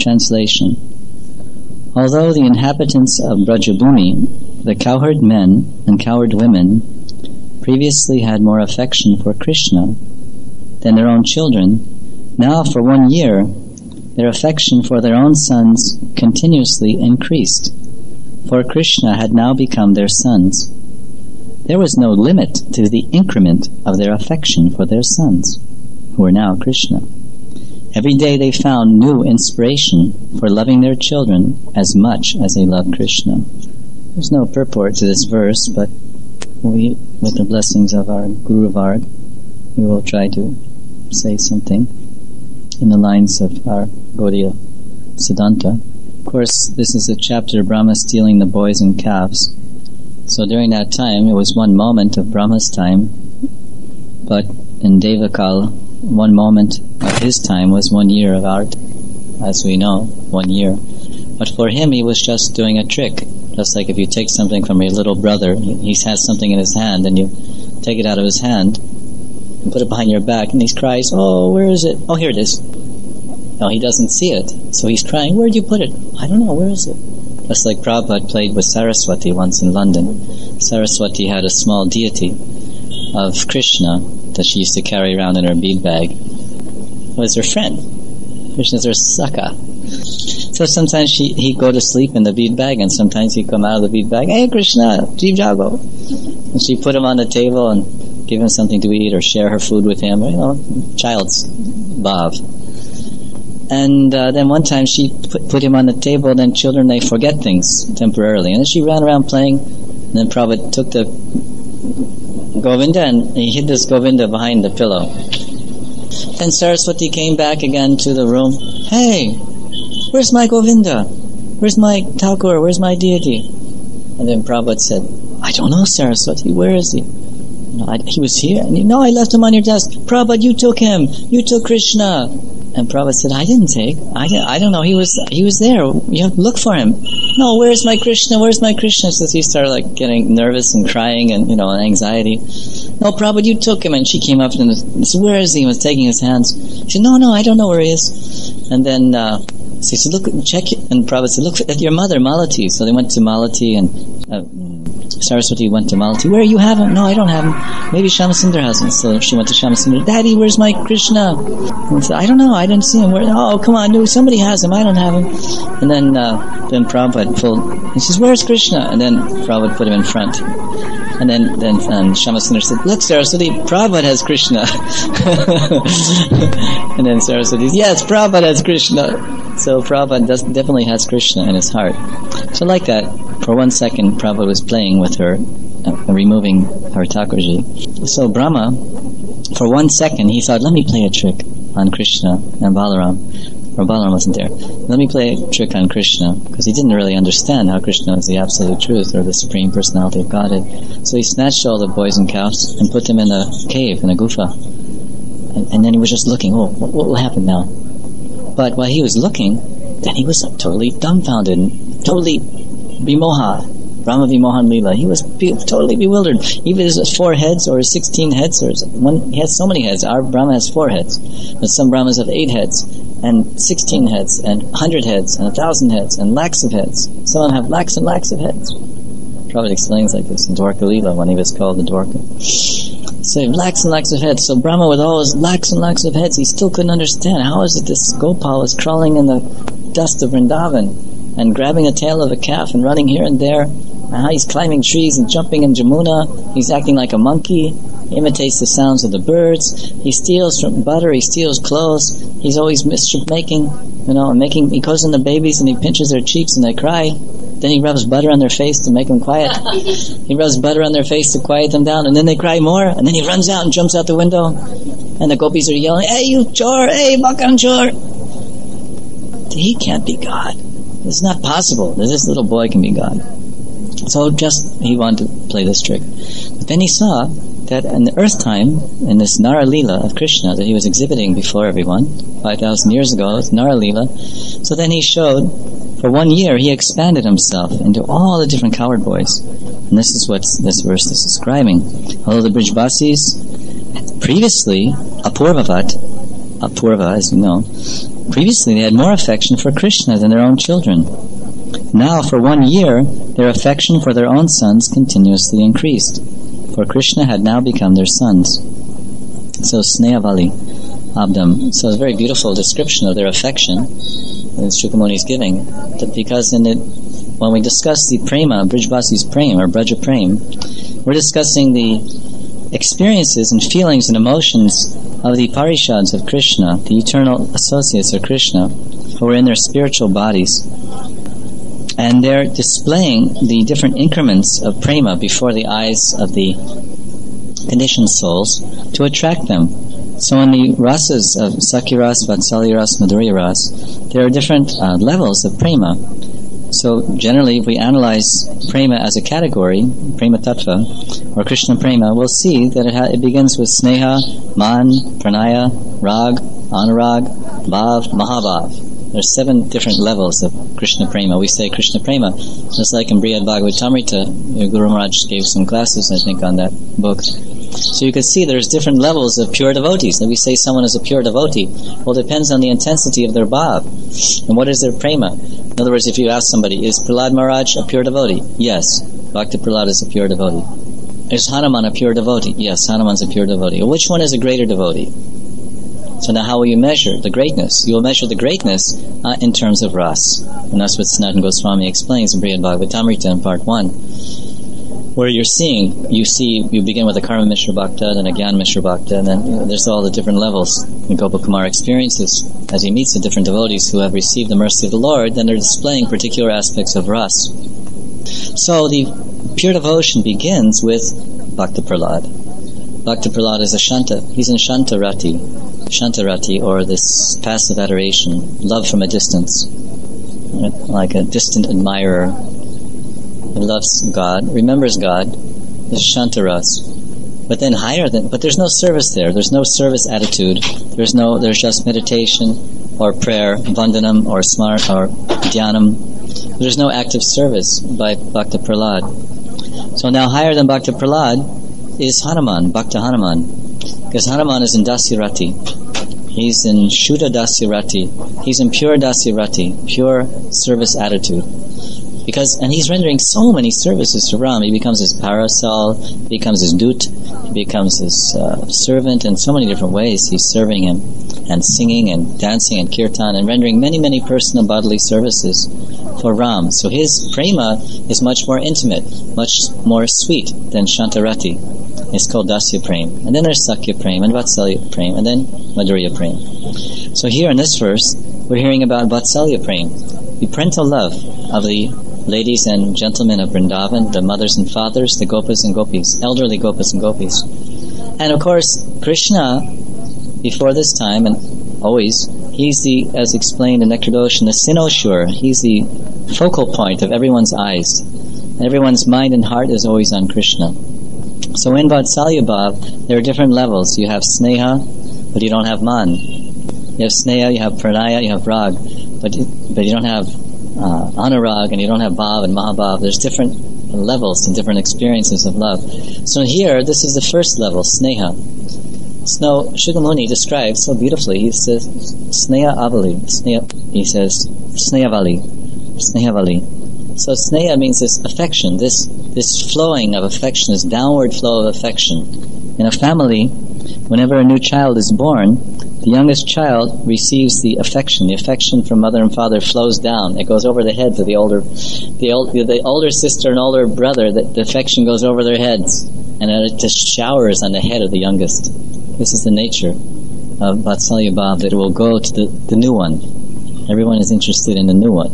Translation. Although the inhabitants of Brajabhumi, the cowherd men and cowherd women, previously had more affection for Krishna than their own children, now for 1 year their affection for their own sons continuously increased, for Krishna had now become their sons. There was no limit to the increment of their affection for their sons, who were now Krishna. Every day they found new inspiration for loving their children as much as they loved Krishna. There's no purport to this verse, but we, with the blessings of our Guru Varg, we will try to say something in the lines of our Gaudiya Siddhanta. Of course, this is a chapter of Brahma stealing the boys and calves. So during that time, it was 1 moment of Brahma's time, but in Devakal, 1 moment of his time was 1 year of our time, as we know, 1 year. But for him, he was just doing a trick. Just like if you take something from your little brother, he has something in his hand, and you take it out of his hand and put it behind your back, and he cries, "Oh, where is it? Oh, here it is." No, he doesn't see it, so he's crying, "Where'd you put it?" "I don't know, where is it?" Just like Prabhupada played with Saraswati once in London. Saraswati had a small deity of Krishna that she used to carry around in her bead bag. It was her friend. Krishna's her Sakha. So sometimes he'd go to sleep in the bead bag, and sometimes he'd come out of the bead bag, "Hey Krishna, Jeev Jago." And she'd put him on the table and give him something to eat or share her food with him, child's bhav. And then one time she put him on the table, and then children, they forget things temporarily. And then she ran around playing, and then Prabhupada took the Govinda and he hid this Govinda behind the pillow. Then Saraswati came back again to the room. "Hey, where's my Govinda? Where's my Thakur? Where's my deity?" And then Prabhupada said, "I don't know, Saraswati, where is he?" "He was here." "No, I left him on your desk." "Prabhupada, you took him. You took Krishna." And Prabhupada said, "I didn't take. I don't know. He was there. You have to look for him." "No, where's my Krishna? Where's my Krishna?" So he started getting nervous and crying and anxiety. "No, Prabhupada, you took him." And she came up and said, "Where is he?" He was taking his hands. She said, "No, I don't know where he is." And then she said, "Look, check it." And Prabhupada said, "Look at your mother, Malati." So they went to Malati, and Saraswati went to Malati. "Where, you have him?" "No, I don't have him. Maybe Shyamasundar has him." So she went to Shyamasundar. "Daddy, where's my Krishna?" And said, "I don't know. I didn't see him." "Oh, come on, no, somebody has him. I don't have him." And then Prabhupada pulled. He says, "Where's Krishna?" And then Prabhupada put him in front. And then Shyamasundar said, "Look, Saraswati, Prabhupada has Krishna." And then Saraswati said, "Yes, Prabhupada has Krishna." So Prabhupada definitely has Krishna in his heart. So like that, for 1 second, Prabhupada was playing with her, removing her Thakurji. So Brahma, for 1 second, he thought, "Let me play a trick on Krishna and Balaram." Or Balaram wasn't there. "Let me play a trick on Krishna," because he didn't really understand how Krishna was the absolute truth or the Supreme Personality of Godhead. So he snatched all the boys and calves and put them in a cave, in a gufa. And then he was just looking, what will happen now? But while he was looking, then he was totally dumbfounded, totally vimoha, Brahma Vimohan Lila. He was totally bewildered. Even his 4 heads or 16 heads, he has so many heads. Our Brahma has 4 heads, but some Brahmas have 8 heads, and 16 heads, and 100 heads, and 1,000 heads, and lakhs of heads. Some of them have lakhs and lakhs of heads. Prabhupada explains like this in Dwarka Lila when he was called the Dwarka. So lakhs and lakhs of heads. So Brahma, with all his lakhs and lakhs of heads, he still couldn't understand how is it this Gopal is crawling in the dust of Vrindavan and grabbing the tail of a calf and running here and there, and how he's climbing trees and jumping in Jamuna. He's acting like a monkey. He imitates the sounds of the birds. He steals from butter. He steals clothes. He's always mischief making. He goes in the babies and he pinches their cheeks and they cry. Then he rubs butter on their face to make them quiet. He rubs butter on their face to quiet them down, and then they cry more, and then he runs out and jumps out the window, and the gopis are yelling, "Hey, you chor! Hey, Makan chor!" He can't be God. It's not possible that this little boy can be God. So he wanted to play this trick. But then he saw that in the earth time, in this Nara Leela of Krishna that he was exhibiting before everyone, 5,000 years ago, it's Nara Leela. So then he showed, for 1 year, he expanded himself into all the different cowherd boys. And this is what this verse is describing. Although the Brijbasis, previously, Apurvavat, Apurva, as you know, previously they had more affection for Krishna than their own children. Now, for 1 year, their affection for their own sons continuously increased, for Krishna had now become their sons. So, Sneyavali Abdam. So, it's a very beautiful description of their affection that Shukamuni is giving, because when we discuss the prema, Brijbasi's prema, or Braja Prem, we're discussing the experiences and feelings and emotions of the Parishads of Krishna, the eternal associates of Krishna, who are in their spiritual bodies. And they're displaying the different increments of prema before the eyes of the conditioned souls to attract them. So in the rasas of Sakya-ras, Vatsalya-ras, Madhurya-ras, there are different levels of prema. So generally, if we analyze prema as a category, prema tattva, or Krishna prema, we'll see that it begins with sneha, man, pranaya, rag, anurag, bhav, mahabhav. There's 7 different levels of Krishna prema. We say Krishna prema, just like in Brihad Bhagavatamrita. Guru Maharaj gave some classes, I think, on that book. So you can see there's different levels of pure devotees. If we say someone is a pure devotee, well, it depends on the intensity of their bhav. And what is their prema? In other words, if you ask somebody, is Prahlad Maharaj a pure devotee? Yes. Bhakti Prahlad is a pure devotee. Is Hanuman a pure devotee? Yes, Hanuman's a pure devotee. Which one is a greater devotee? So now how will you measure the greatness? You will measure the greatness in terms of ras. And that's what Sanatana Goswami explains in Brihad Bhagavatamrita in part 1. Where you begin with a Karma Mishra Bhakta, then a Gyan Mishra Bhakta, and then there's all the different levels. And Gopakumar experiences, as he meets the different devotees who have received the mercy of the Lord, then they're displaying particular aspects of ras. So the pure devotion begins with Bhakta Prahlad. Bhakta Prahlad is a Shanta. He's in Shantarati, or this passive adoration, love from a distance, like a distant admirer. He loves God, remembers God, is Shantaras. But then but there's no service there. There's no service attitude. There's just meditation or prayer, vandanam or smart or dhyanam. There's no active service by Bhakta Prahlad. So now higher than Bhakta Prahlad is Hanuman, Bhakta Hanuman. Because Hanuman is in Dasyarati. He's in Shuddha Dasyarati. He's in pure Dasyarati, pure service attitude. And he's rendering so many services to Ram. He becomes his parasol, he becomes his dut, he becomes his servant in so many different ways. He's serving him and singing and dancing and kirtan and rendering many, many personal bodily services for Ram. So his prema is much more intimate, much more sweet than Shantarati. It's called Dasya Prem. And then there's Sakya Prem and Vatsalya Prem and then Madhurya Prem. So here in this verse, we're hearing about Vatsalya Prem, the parental love of the ladies and gentlemen of Vrindavan, the mothers and fathers, the gopas and gopis, elderly gopas and gopis. And of course, Krishna, before this time and always, he's as explained in Nectar-dosha, the cynosure. He's the focal point of everyone's eyes. And everyone's mind and heart is always on Krishna. So in Vatsalya Bhav, there are different levels. You have Sneha, but you don't have Man. You have Sneha, you have Pranaya, you have Rag, but you don't have Anurag, and you don't have Bhav and Mahabhav. There's different levels and different experiences of love. So here, this is the first level, Sneha. So Shukamuni describes so beautifully. He says, Sneha Avali. He says, Sneyavali. So Sneha means this affection, this flowing of affection, this downward flow of affection. In a family, whenever a new child is born, the youngest child receives the affection from mother and father flows down. It goes over the heads of the older sister and older brother. The affection goes over their heads, and it just showers on the head of the youngest. This is the nature of Vatsalya Bhav, that it will go to the new one. Everyone is interested in the new one.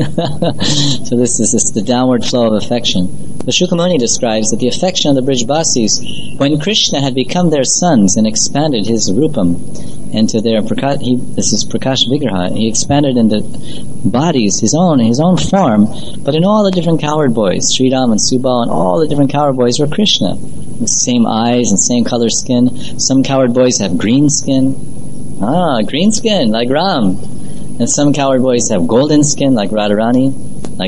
So this is the downward flow of affection. The Shukamuni describes that the affection of the Brijbasis, when Krishna had become their sons and expanded his rupam into their this is Prakash Vigraha, he expanded into bodies, his own form, but in all the different cowherd boys, Sridham and Subal and all the different cowherd boys were Krishna. The same eyes and same color skin. Some cowherd boys have green skin. Green skin, like Ram. And some cowherd boys have golden skin, like Radharani, like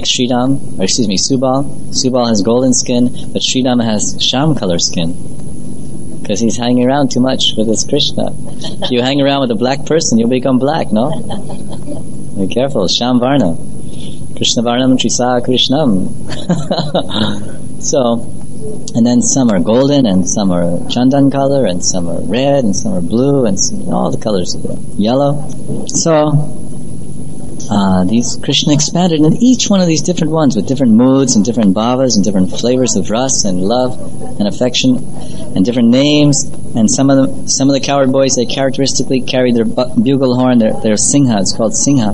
Subal. Subal has golden skin, but Sridham has sham color skin. because he's hanging around too much with his Krishna. If you hang around with a black person, you'll become black, no? Be careful. Sham Varna. Krishna Varnam Trisa Krishnam. So, and then some are golden, and some are chandan color, and some are red, and some are blue, and all the colors of it. Yellow. So, these Krishna expanded in each one of these different ones with different moods and different bhavas and different flavors of ras and love and affection and different names. And some of the cowherd boys, they characteristically carried their bugle horn, their singha. It's called singha,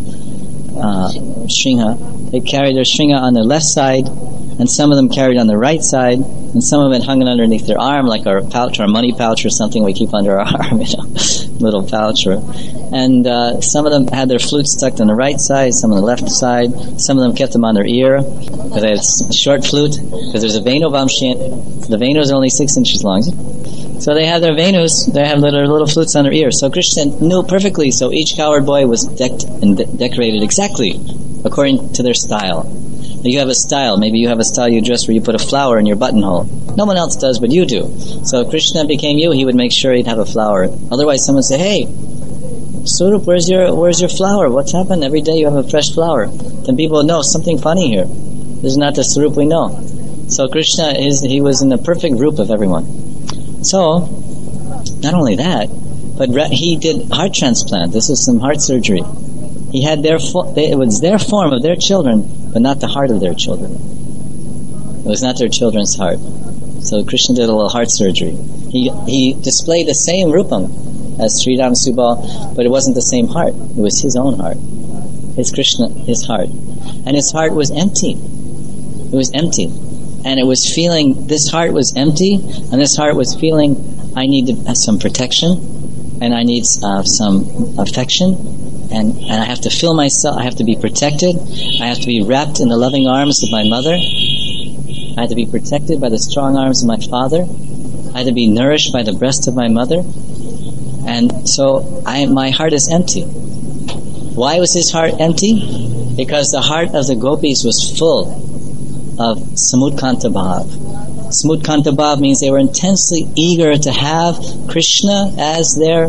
shringa. They carried their shringa on their left side, and some of them carried on the right side, and some of it hung underneath their arm, like our pouch, our money pouch, or something we keep under our arm, little pouch. And some of them had their flutes tucked on the right side, some on the left side. Some of them kept them on their ear, because they had a short flute, because there's a Venu Vamshi. The Venus are only 6 inches long. So they had their Venus, they have little flutes on their ear. So Krishna knew perfectly, so each cowherd boy was decked and decorated exactly according to their style. You have a style. Maybe you have a style you dress where you put a flower in your buttonhole. No one else does, but you do. So if Krishna became you, he would make sure he'd have a flower. Otherwise, someone would say, "Hey, Swarup, where's your flower? What's happened? Every day you have a fresh flower." Then people would know something funny here. This is not the Swarup we know. So Krishna he was in the perfect group of everyone. So, not only that, but he did heart transplant. This is some heart surgery. He had it was their form of their children, but not the heart of their children. It was not their children's heart. So Krishna did a little heart surgery. He displayed the same rupam as Sri Ram Subal, but it wasn't the same heart. It was his own heart. His Krishna, his heart. And his heart was empty. It was empty. And it was feeling, this heart was empty, and this heart was feeling, I need some protection, and I need some affection, and I have to feel myself, I have to be protected, I have to be wrapped in the loving arms of my mother, I have to be protected by the strong arms of my father, I have to be nourished by the breast of my mother, and so my heart is empty. Why was his heart empty? Because the heart of the gopis was full of Samudkanta Bhav. Samudkanta Bhav means they were intensely eager to have Krishna as their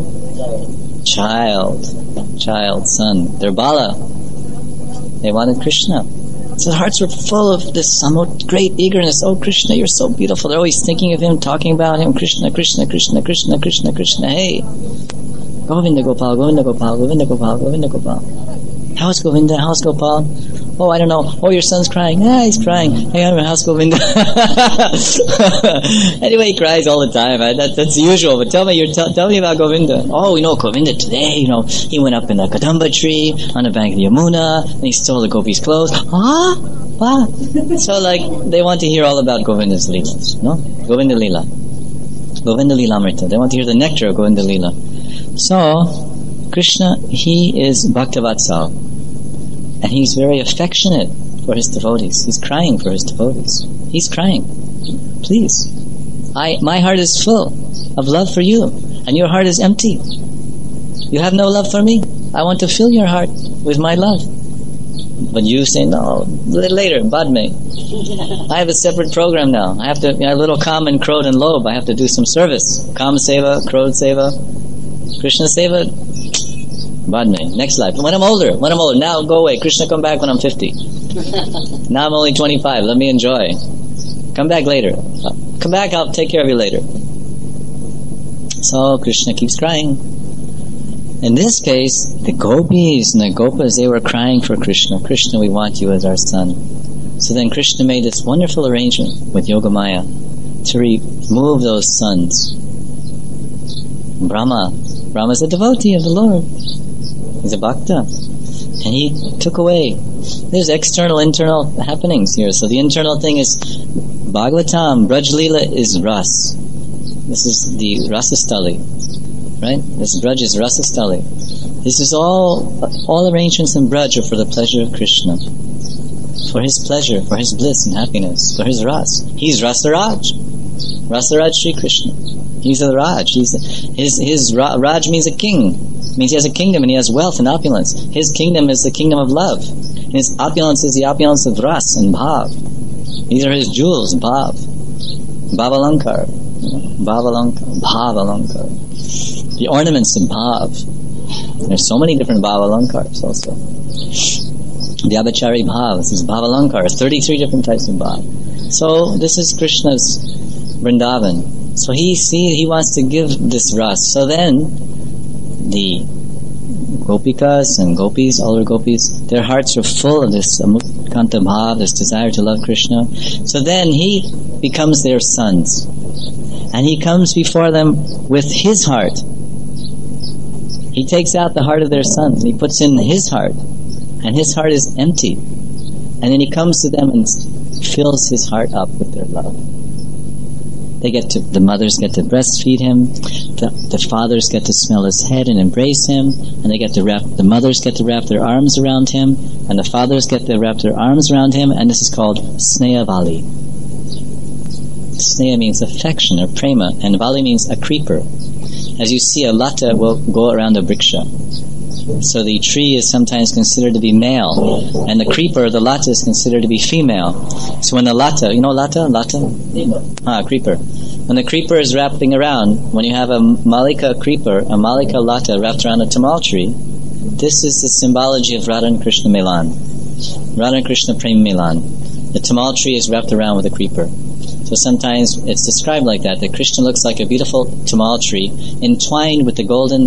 child, son, their Bala. They wanted Krishna. So their hearts were full of this great eagerness. Oh, Krishna, you're so beautiful. They're always thinking of him, talking about him. Krishna, Krishna, Krishna, Krishna, Krishna, Krishna. Hey, Govinda Gopal, Govinda Gopal, Govinda Gopal, Govinda Gopal. How's Govinda? How's Gopal? Oh, I don't know. Oh, your son's crying. He's crying. Hey, how's Govinda? Anyway, he cries all the time. That's usual. But tell me about Govinda. Oh, Govinda today, he went up in the Kadamba tree on the bank of the Yamuna, and he stole the gopis' clothes. So, they want to hear all about Govinda's leelas, no? Govinda Leela. Govinda Leela Amrita. They want to hear the nectar of Govinda Leela. So, Krishna, he is Bhaktavatsal. And he's very affectionate for his devotees. He's crying for his devotees. He's crying. Please. My heart is full of love for you, and your heart is empty. You have no love for me. I want to fill your heart with my love. But you say, no, later, Badme. I have a separate program now. I have to, little Kaman, Krodh, and Lobh, I have to do some service. Kama Seva, Krodh Seva, Krishna Seva, Badme. Next life. When I'm older. Now go away. Krishna, come back when I'm 50. Now I'm only 25. Let me enjoy. Come back later. Come back, I'll take care of you later. So Krishna keeps crying. In this case, the gopis and the gopas, they were crying for Krishna. Krishna, we want you as our son. So then Krishna made this wonderful arrangement with Yogamaya to remove those sons. Brahma's a devotee of the Lord. He's a bhakta. And he took away. There's external, internal happenings here. So the internal thing is Bhagavatam, Braj Leela is Ras. This is the Rasastali. Right? This Braj is Rasastali. This is all arrangements in Braj are for the pleasure of Krishna. For his pleasure, for his bliss and happiness, for his Ras. He's Rasaraj. Rasaraj Sri Krishna. He's a Raj. His Raj means a king. It means he has a kingdom and he has wealth and opulence. His kingdom is the kingdom of love. And his opulence is the opulence of Ras and Bhav. These are his jewels, Bhav. Bhavalankar. Bhavalankar. The ornaments of Bhav. There's so many different Bhavalankars also. Vyabhachari Bhav, this is Bhavalankar, 33 different types of Bhav. So this is Krishna's Vrindavan. So he wants to give this ras. So then the Gopikas and Gopis, all the Gopis, their hearts are full of this Amukanta Bhav, this desire to love Krishna. So then he becomes their sons. And he comes before them with his heart. He takes out the heart of their sons and he puts in his heart. And his heart is empty. And then he comes to them and fills his heart up with their love. The mothers get to breastfeed him, the fathers get to smell his head and embrace him, and the mothers get to wrap their arms around him, and the fathers get to wrap their arms around him, and this is called Sneha Vali. Sneha means affection or prema, and Vali means a creeper. As you see, a lata will go around a vriksha. So the tree is sometimes considered to be male, and the creeper, the lata, is considered to be female. So when the lata, you know lata? Creeper. When the creeper is wrapping around, when you have a Malika creeper, a Malika lata wrapped around a tamal tree, this is the symbology of Radha and Krishna Milan. Radha and Krishna Prem Milan. The tamal tree is wrapped around with a creeper. So sometimes it's described like that Krishna looks like a beautiful tamal tree entwined with the golden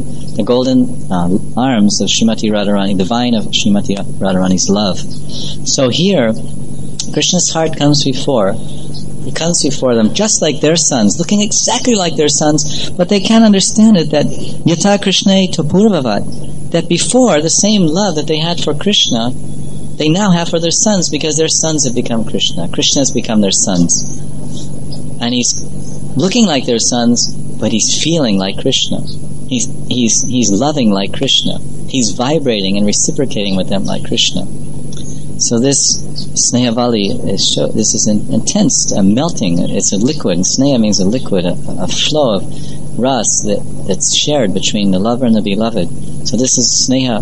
arms of Srimati Radharani, the vine of Srimati Radharani's love. So here, Krishna's heart comes before them just like their sons, looking exactly like their sons, but they can't understand it that Yata Krishna Tapurvavat, that before the same love that they had for Krishna, they now have for their sons because their sons have become Krishna. Krishna has become their sons. And he's looking like their sons, but he's feeling like Krishna. He's loving like Krishna. He's vibrating and reciprocating with them like Krishna. So this Sneha Vali this is an intense, a melting. It's a liquid. Sneha means a liquid, a flow of ras that's shared between the lover and the beloved. So this is Sneha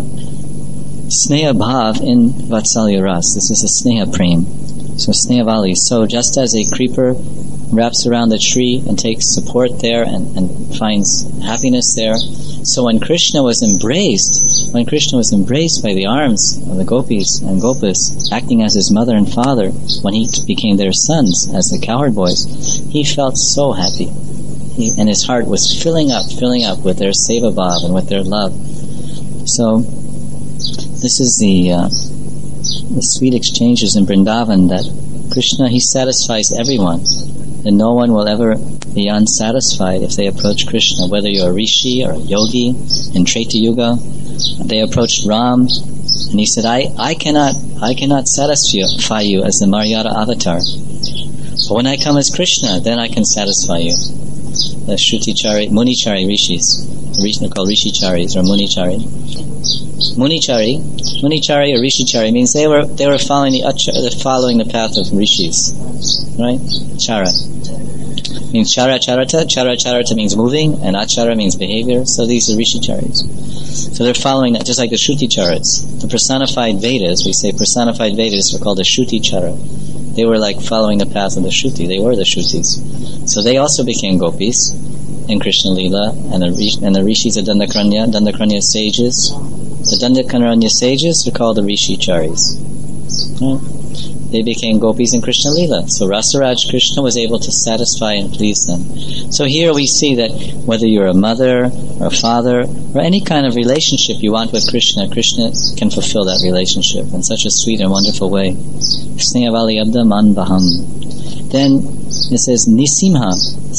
Bhav in Vatsalya Ras. This is a Sneha Prem. So Sneha Vali. So just as a creeper wraps around the tree and takes support there and finds happiness there, so when Krishna was embraced by the arms of the gopis and gopas, acting as his mother and father, when he became their sons as the cowherd boys, he felt so happy. And his heart was filling up with their seva bhav and with their love. So this is the sweet exchanges in Vrindavan, that Krishna, he satisfies everyone, and no one will ever be unsatisfied if they approach Krishna, whether you're a rishi or a yogi. In Treta Yuga, they approached Ram, and he said, I cannot satisfy you as the Maryada avatar, but when I come as Krishna, then I can satisfy you. The Shruti-chari, Muni-chari rishis, they're called Rishi-charis or Muni-chari. Muni-chari or Rishi-chari means they were following the path of rishis, right? Chara means charata means moving, and achara means behavior. So these are Rishi-charis. So they're following that, just like the Shruti-charas. The personified Vedas, we say personified Vedas are called the Shruti-chara. They were like following the path of the Shruti. They were the Shrutis. So they also became gopis in Krishna Lila, and the rishis of Dandakaranya sages. The Dandakaranya sages are called the Rishi-charis. Right? They became gopis in Krishna Lila. So Rasaraj Krishna was able to satisfy and please them. So here we see that whether you're a mother or a father or any kind of relationship you want with Krishna, Krishna can fulfill that relationship in such a sweet and wonderful way. Sneha Vali Abda Man Baham. Then it says Nisimha.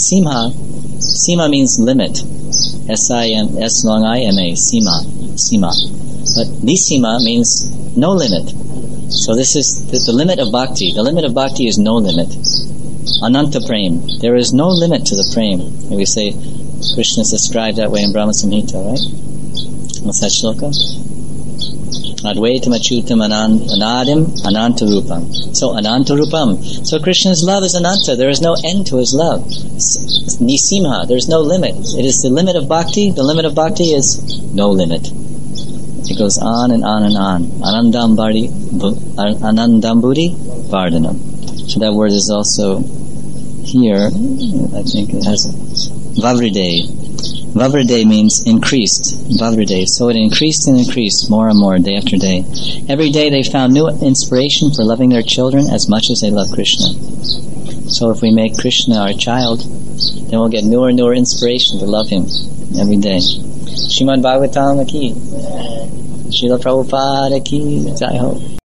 Sima means limit. S-I-M, S long I-M-A, Sima. But Nisima means no limit. So this is the limit of bhakti. The limit of bhakti is no limit. Ananta prem. There is no limit to the prem. And we say Krishna is described that way in Brahma Samhita, right? What's that shloka? Advaitam achutam anadim anantarupam. So anantarupam. So Krishna's love is ananta. There is no end to his love. Nisimha. There is no limit. It is the limit of bhakti. The limit of bhakti is no limit. It goes on and on and on. Anandambudi Vardhanam. So that word is also here, I think it has Vavride. Vavride means increased. Vavride. So it increased and increased more and more day after day. Every day they found new inspiration for loving their children as much as they love Krishna. So if we make Krishna our child, then we'll get newer and newer inspiration to love him every day. Srimad Bhagavatam ki, Srila Prabhupada ki, Jai Ho.